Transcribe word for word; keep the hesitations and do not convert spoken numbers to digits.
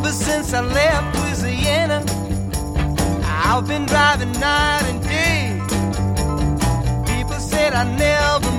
Ever since I left Louisiana, I've been driving night and day. People said I never